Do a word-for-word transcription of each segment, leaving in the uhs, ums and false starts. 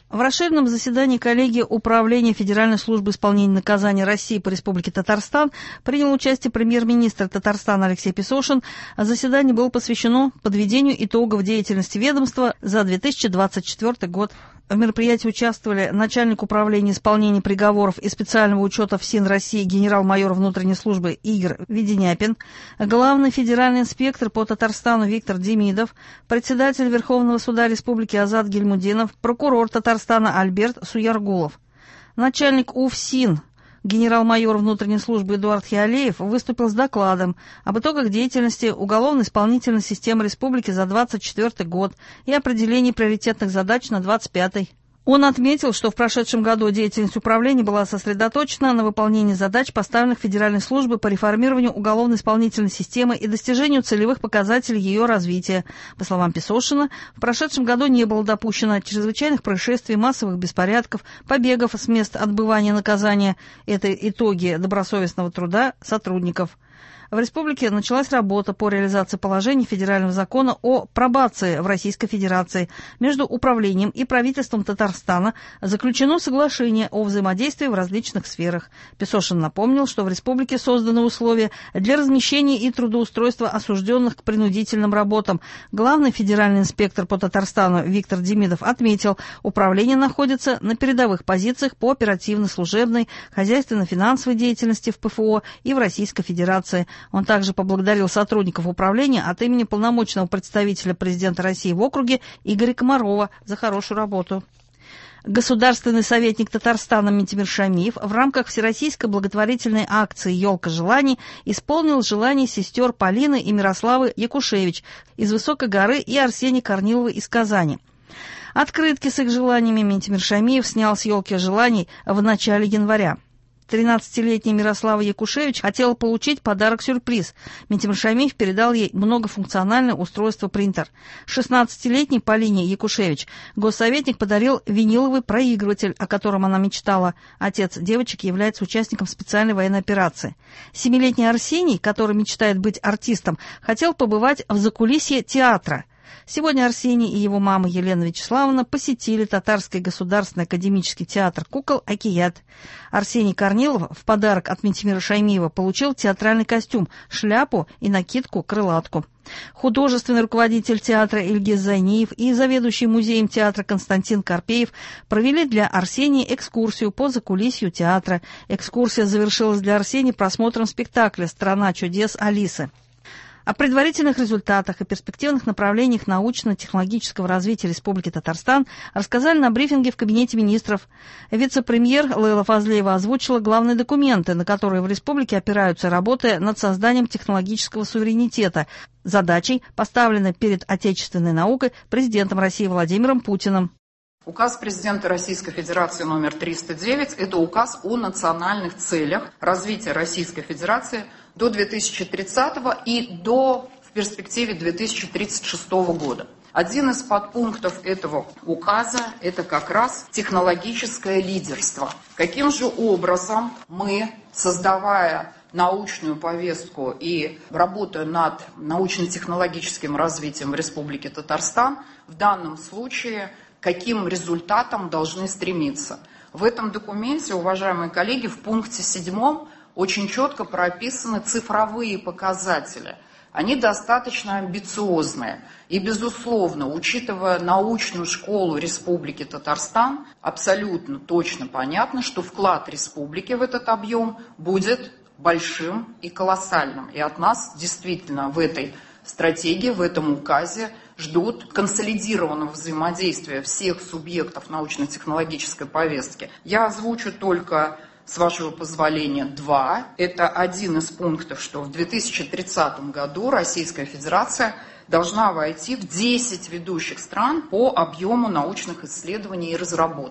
В расширенном заседании коллегии Управления Федеральной службы исполнения наказаний России по Республике Татарстан принял участие премьер-министр Татарстана Алексей Песошин. Заседание было посвящено подведению итогов деятельности ведомства за две тысячи двадцать четвёртый год. В мероприятии участвовали начальник управления исполнения приговоров и специального учета ФСИН России генерал-майор внутренней службы Игорь Веденяпин, главный федеральный инспектор по Татарстану Виктор Демидов, председатель Верховного суда Республики Азат Гильмудинов, прокурор Татарстана Альберт Суяргулов. Начальник УФСИН генерал-майор внутренней службы Эдуард Хиалеев выступил с докладом об итогах деятельности уголовно-исполнительной системы республики за двадцать четвёртый год и определении приоритетных задач на двадцать пятый. Он отметил, что в прошедшем году деятельность управления была сосредоточена на выполнении задач, поставленных Федеральной службой по реформированию уголовно-исполнительной системы и достижению целевых показателей ее развития. По словам Песошина, в прошедшем году не было допущено чрезвычайных происшествий, массовых беспорядков, побегов с мест отбывания наказания. Это итоги добросовестного труда сотрудников. В республике началась работа по реализации положений федерального закона о пробации в Российской Федерации. Между управлением и правительством Татарстана заключено соглашение о взаимодействии в различных сферах. Песошин напомнил, что в республике созданы условия для размещения и трудоустройства осужденных к принудительным работам. Главный федеральный инспектор по Татарстану Виктор Демидов отметил, управление находится на передовых позициях по оперативно-служебной, хозяйственно-финансовой деятельности в ПФО и в Российской Федерации. Он также поблагодарил сотрудников управления от имени полномочного представителя президента России в округе Игоря Комарова за хорошую работу. Государственный советник Татарстана Ментимир Шамиев в рамках всероссийской благотворительной акции «Елка желаний» исполнил желания сестер Полины и Мирославы Якушевич из Высокой горы и Арсения Корнилова из Казани. Открытки с их желаниями Ментимир Шамиев снял с «Елки желаний» в начале января. тринадцатилетняя Мирослава Якушевич хотела получить подарок-сюрприз. Ментимир Шамиев передал ей многофункциональное устройство-принтер. шестнадцатилетней Полине Якушевич госсоветник подарил виниловый проигрыватель, о котором она мечтала. Отец девочек является участником специальной военной операции. Семилетний Арсений, который мечтает быть артистом, хотел побывать в закулисье театра. Сегодня Арсений и его мама Елена Вячеславовна посетили Татарский государственный академический театр кукол «Акият». Арсений Корнилов в подарок от Ментимира Шамиева получил театральный костюм, шляпу и накидку-крылатку. Художественный руководитель театра Ильгиз Зайниев и заведующий музеем театра Константин Карпеев провели для Арсения экскурсию по закулисью театра. Экскурсия завершилась для Арсения просмотром спектакля «Страна чудес Алисы». О предварительных результатах и перспективных направлениях научно-технологического развития Республики Татарстан рассказали на брифинге в Кабинете министров. Вице-премьер Лейла Фазлеева озвучила главные документы, на которые в республике опираются, работая над созданием технологического суверенитета, задачей, поставленной перед отечественной наукой президентом России Владимиром Путиным. Указ президента Российской Федерации номер триста девять – это указ о национальных целях развития Российской Федерации до две тысячи тридцатого и до, в перспективе, две тысячи тридцать шестого года. Один из подпунктов этого указа – это как раз технологическое лидерство. Каким же образом мы, создавая научную повестку и работая над научно-технологическим развитием в Республике Татарстан, в данном случае к каким результатам должны стремиться? В этом документе, уважаемые коллеги, в пункте седьмом очень четко прописаны цифровые показатели. Они достаточно амбициозные. И, безусловно, учитывая научную школу Республики Татарстан, абсолютно точно понятно, что вклад республики в этот объем будет большим и колоссальным. И от нас действительно в этой стратегии, в этом указе ждут консолидированного взаимодействия всех субъектов научно-технологической повестки. Я озвучу только, с вашего позволения, два. Это один из пунктов, что в две тысячи тридцатом году Российская Федерация должна войти в десять ведущих стран по объему научных исследований и разработок.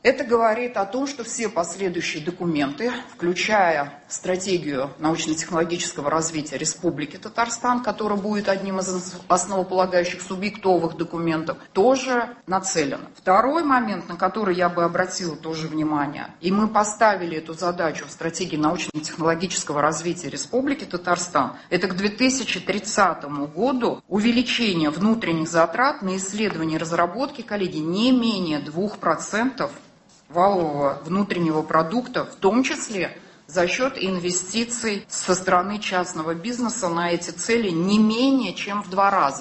Это говорит о том, что все последующие документы, включая стратегию научно-технологического развития Республики Татарстан, которая будет одним из основополагающих субъектовых документов, тоже нацелены. Второй момент, на который я бы обратила тоже внимание, и мы поставили эту задачу в стратегии научно-технологического развития Республики Татарстан, это к две тысячи тридцатому году увеличение внутренних затрат на исследования и разработки, коллеги, не менее двух процентов валового внутреннего продукта, в том числе за счет инвестиций со стороны частного бизнеса на эти цели не менее чем в два раза.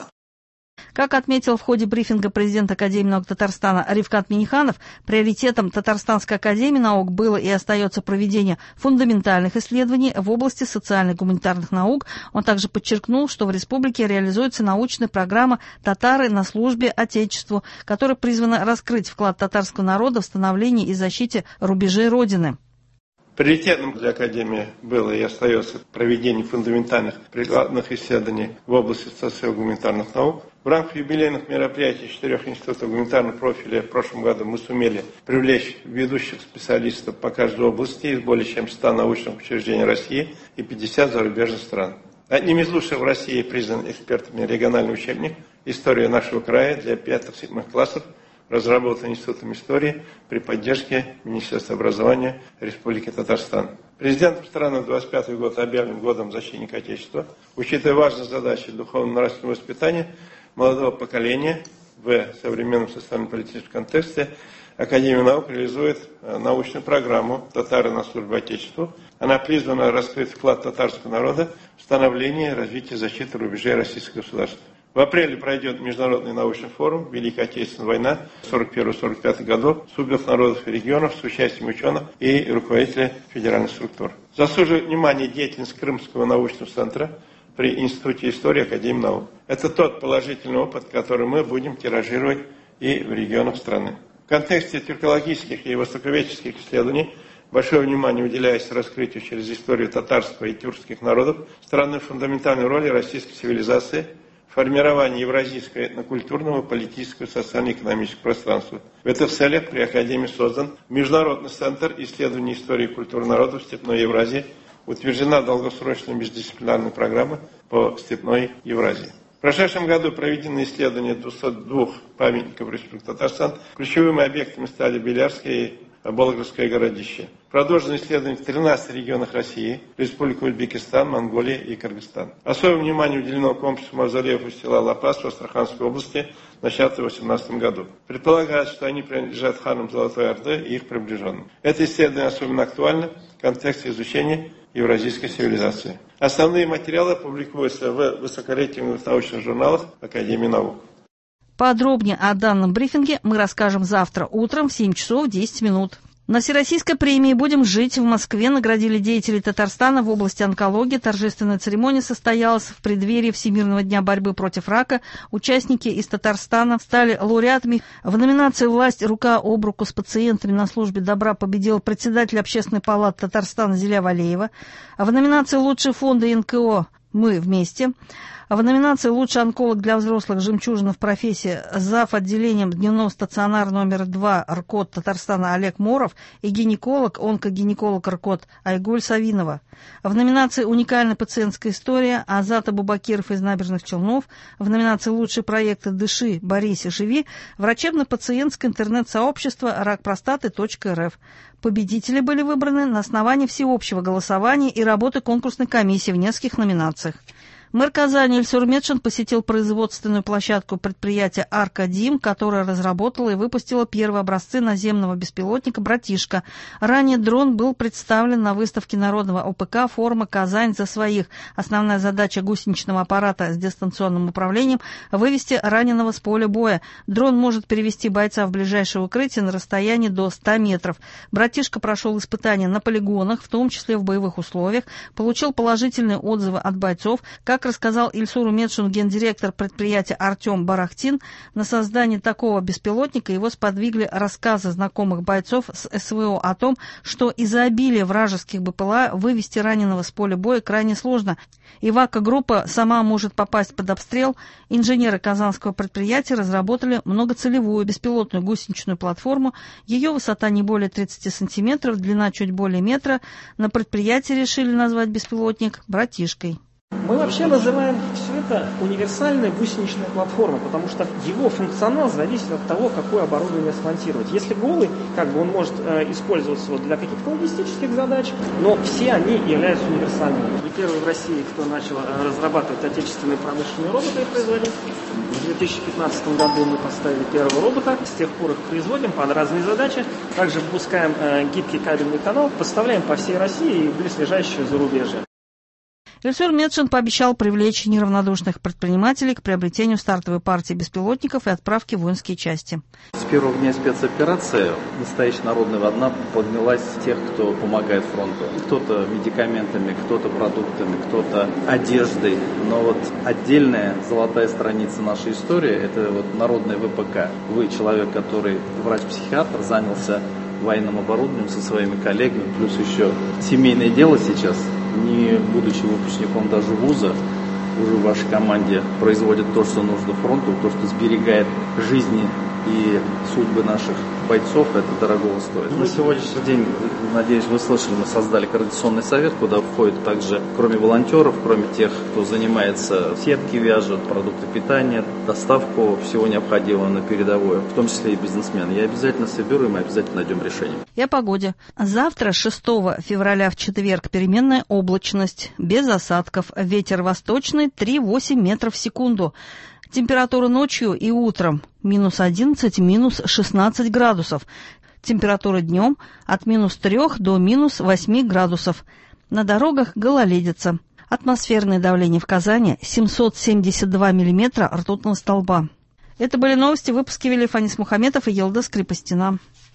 Как отметил в ходе брифинга президент Академии наук Татарстана Рифкат Миниханов, приоритетом Татарстанской академии наук было и остается проведение фундаментальных исследований в области социальных гуманитарных наук. Он также подчеркнул, что в республике реализуется научная программа «Татары на службе Отечеству», которая призвана раскрыть вклад татарского народа в становлении и защите рубежей Родины. Приоритетным для Академии было и остается проведение фундаментальных прикладных исследований в области социально-гуманитарных наук. В рамках юбилейных мероприятий четырех институтов гуманитарного профиля в прошлом году мы сумели привлечь ведущих специалистов по каждой области из более чем ста научных учреждений России и пятидесяти зарубежных стран. Одним из лучших в России признан экспертами региональный учебник «История нашего края» для пятых-седьмых классов, разработан Институтом истории при поддержке Министерства образования Республики Татарстан. Президентом страны в двадцать пятый год объявлен годом защитника Отечества. Учитывая важность задачи духовно-нравственного воспитания молодого поколения в современном социально-политическом контексте, Академия наук реализует научную программу «Татары на службе Отечеству». Она призвана раскрыть вклад татарского народа в становление, развитие и защиту рубежей российского государства. В апреле пройдет Международный научный форум «Великая Отечественная война» сорок первый — сорок пятый годов субъектов народов и регионов с участием ученых и руководителей федеральных структур. Заслуживает внимания деятельность Крымского научного центра при Институте истории Академии наук. Это тот положительный опыт, который мы будем тиражировать и в регионах страны. В контексте тюркологических и востоковедческих исследований большое внимание уделяется раскрытию через историю татарского и тюркских народов страны фундаментальной роли российской цивилизации, формирование евразийского этнокультурного, политического, социально-экономического пространства. В этих целях при Академии создан Международный центр исследований истории и культуры народов Степной Евразии, утверждена долгосрочная междисциплинарная программа по Степной Евразии. В прошедшем году проведены исследования двухсот двух памятников Республики Татарстан. Ключевыми объектами стали Белярское и Болградское городище. Продолжены исследования в тринадцати регионах России, Республика Узбекистан, Монголия и Кыргызстан. Особое внимание уделено комплексу мавзолеев у села Лапас в Астраханской области, начатым в две тысячи восемнадцатом году. Предполагается, что они принадлежат ханам Золотой Орды и их приближенным. Это исследование особенно актуально в контексте изучения евразийской цивилизации. Основные материалы публикуются в высокорейтинговых научных журналах Академии наук. Подробнее о данном брифинге мы расскажем завтра утром в семь часов десять минут. На Всероссийской премии «Будем жить» в Москве наградили деятелей Татарстана в области онкологии. Торжественная церемония состоялась в преддверии Всемирного дня борьбы против рака. Участники из Татарстана стали лауреатами. В номинации «Власть рука об руку с пациентами на службе добра» победил председатель Общественной палаты Татарстана Зиля Валеева. В номинации «Лучшие фонды эн ка о» «Мы вместе». В номинации «Лучший онколог для взрослых. Жемчужина в профессии» зав. Отделением дневного стационара номер два РКОТ Татарстана Олег Моров и гинеколог, онкогинеколог РКОТ Айгуль Савинова. В номинации «Уникальная пациентская история» Азат Абубакиров из Набережных Челнов. В номинации «Лучшие проекты Дыши, борись и живи» врачебно-пациентское интернет-сообщество рак простаты точка эр эф. Победители были выбраны на основании всеобщего голосования и работы конкурсной комиссии в нескольких номинациях. Мэр Казани Ильсур Метшин посетил производственную площадку предприятия «Аркадим», которая разработала и выпустила первые образцы наземного беспилотника «Братишка». Ранее дрон был представлен на выставке народного о пэ ка форума «Казань за своих». Основная задача гусеничного аппарата с дистанционным управлением – вывести раненого с поля боя. Дрон может перевести бойца в ближайшее укрытие на расстоянии до ста метров. «Братишка» прошел испытания на полигонах, в том числе в боевых условиях, получил положительные отзывы от бойцов. Как Как рассказал Ильсуру Медшину гендиректор предприятия Артем Барахтин, на создание такого беспилотника его сподвигли рассказы знакомых бойцов с СВО о том, что из-за обилия вражеских БПЛА вывести раненого с поля боя крайне сложно. И ВАКа-группа сама может попасть под обстрел. Инженеры казанского предприятия разработали многоцелевую беспилотную гусеничную платформу. Ее высота не более тридцати сантиметров, длина чуть более метра. На предприятии решили назвать беспилотник «Братишкой». Мы вообще называем все это универсальная гусеничная платформа, потому что его функционал зависит от того, какое оборудование смонтировать. Если голый, как бы он может э, использоваться вот для каких-то логистических задач, но все они являются универсальными. И первый в России, кто начал э, разрабатывать отечественные промышленные роботы и производить. В две тысячи пятнадцатом году мы поставили первого робота, с тех пор их производим под разные задачи. Также выпускаем э, гибкий кабельный канал, поставляем по всей России и в близлежащее зарубежье. Ильсур Медшин пообещал привлечь неравнодушных предпринимателей к приобретению стартовой партии беспилотников и отправке в воинские части. С первого дня спецоперации настоящая народная волна поднялась тех, кто помогает фронту. Кто-то медикаментами, кто-то продуктами, кто-то одеждой. Но вот отдельная золотая страница нашей истории – это вот народная ВПК. Вы человек, который врач-психиатр, занялся военным оборудованием со своими коллегами, плюс еще семейное дело сейчас. Не будучи выпускником даже вуза, уже в вашей команде производит то, что нужно фронту, то, что сберегает жизни и судьбы наших бойцов, это дорогого стоит. На сегодняшний день, надеюсь, вы слышали, мы создали координационный совет, куда входит также, кроме волонтеров, кроме тех, кто занимается, сетки вяжет, продукты питания, доставку всего необходимого на передовую, в том числе и бизнесмены. Я обязательно соберу, и мы обязательно найдем решение. И о погоде. Завтра, шестого февраля, в четверг, переменная облачность, без осадков, ветер восточный три-восемь метров в секунду. Температура ночью и утром минус одиннадцать, минус шестнадцать градусов. Температура днем от минус трех до минус восьми градусов. На дорогах гололедица. Атмосферное давление в Казани семьсот семьдесят два миллиметра ртутного столба. Это были новости в выпуске вели Фанис Мухаметов и Елдас Крепостина.